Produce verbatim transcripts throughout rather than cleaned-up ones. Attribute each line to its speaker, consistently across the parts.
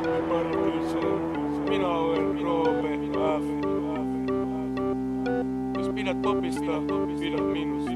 Speaker 1: Kasper Parkinson. Minä olen Roope F. Jos pidät popista, pidät minusta.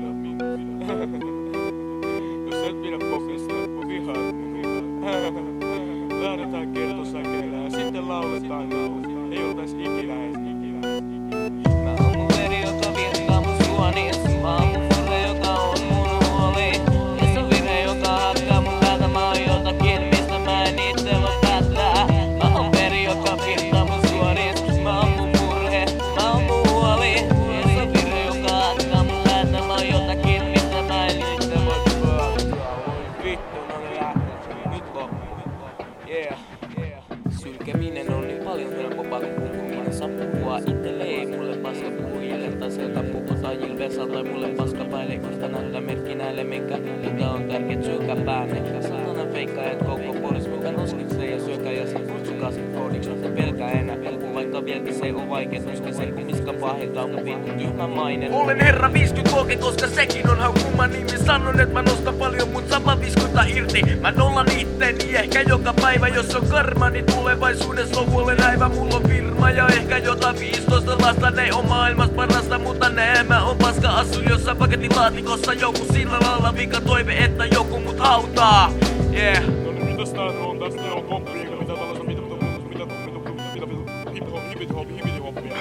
Speaker 1: Jos et pidä popista, vihaat minua. Lähdetään kertosäkeillä ja sitten lauletaan niin, ei oltais ikinä ees ikinä.
Speaker 2: Mä oon mun veri, joka virtaa mun suoniin. Mä oon mun murre, joka on mun huoli. Ja se on virhe, joka hakkaa mun päätä. Mä oon jotakin, mistä mä en itse voi päättää. Mä oon veri, joka virtaa mun suoniin. Mä oon mun murhe, mä oon mun huoli. Ja se on virhe, joka hakkaa mun päätä. Mä oon jotakin, mistä mä en itse voi päättää. Vittu, no niin lähtee. Nyt loppu. Yeah, yeah. Sylkeminen on niin paljon helpompaa kuin puhuminen. Saa puhua itselleen, mulle paska puhujille taselta puhutaan jilvesalta tai mulle paska päälle. Koska näyttää merkki näille, minkä mitä on tärkeet syökää päänne. Sellainen feikka, et koko polis muka noskikseen ja syökää ja sit kutsukaa sit koodiksi. Se pelkää enää pelkuu, vaikka vieläkin se on vaikea. Koska se kumiska pahilta on mun vittu tyhmä maine.
Speaker 3: Olen herra viisikymmentä luoke, koska sekin on haukuma nimi. Sanon, et mä nostan paljon, mut sama viskuta irti. Mä nollan itteeni ehkä joka päivä, jos on karma, niin tulevaisuudessa lopulle näivä. Mulla on firma ja ehkä jota viisitoista lasta. Ne on maailmas parasta, mutta nämä on paska asu jossain pakettilaatikossa. Joku sillä lailla vika toive, että joku mut hautaa. Yeah.
Speaker 1: No niin, mitäs tää on? Tästä on komppi, eikä mitään tällaista mitä mitä mitä mitä mitä hip-hop, hip-hop, hip-hoppia.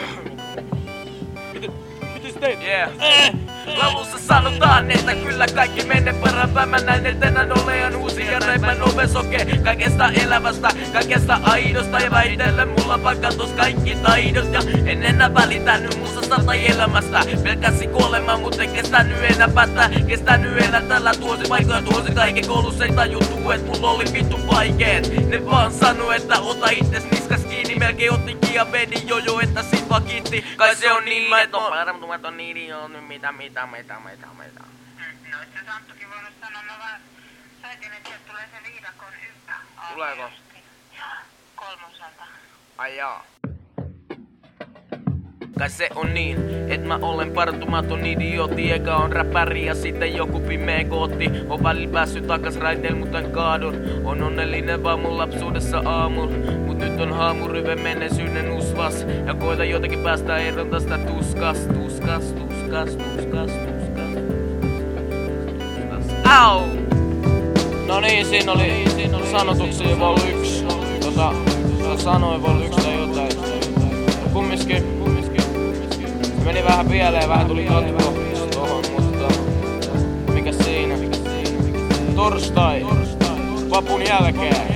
Speaker 1: Miten, miten sä teet?
Speaker 3: Yeah. Eh. Laulussa sanotaan, että kyllä kaikki menee parempään. Mä näin, että enää olean uusi ja räippän ove soke. Kaikesta elämästä, kaikesta aidosta. Ja väitellen mulla vaikka tos kaikki taidot. Ja en enää välitänyt musasta tai elämästä. Pelkäsi kuolema, mut en kestänyt enää päättää. Kestänyt enää tällä tuosi paikoja tuosi kaiken. Koulussa ei tajuttu, et mulla oli vittu vaikeet. Ne vaan sano, että ota itses niskas kiinni. Melkein otti ja vedin jojo, että sit vaan kiitti. Kai se on niin, että on parantumat on idiot. Nyt mitä mitä mitä mitä mitä.
Speaker 4: No et sä Santtukin voinut sanoa, mä vaan soitin, että sieltä tulee se viidakon yhtä.
Speaker 3: Tuleeko?
Speaker 4: Joo, kolmoselta.
Speaker 3: Ai jaa. Kai se on niin, et mä olen partumaton idioti, eikä on räpäri ja sitten joku pimeä kootti. On välillä päässyt takas raiteil, mut en kaadun. On onnellinen vaan mun lapsuudessa aamulla. Mut nyt on haamuryve menneisyyden usvas. Ja koita jotenkin päästä eroon tästä tuskas, tuskas, tuskas, tuskas, tuskas. Au!
Speaker 2: No niin, siinä oli, siinä oli sanotuksia vol yksi. Tota, sanoin vol yksi tai jotain. Ja kumminkin, kumminkin, se meni vähän pieleen, vähän tuli katko tohon, mutta mikä siinä? Torstai, vapun jälkeen.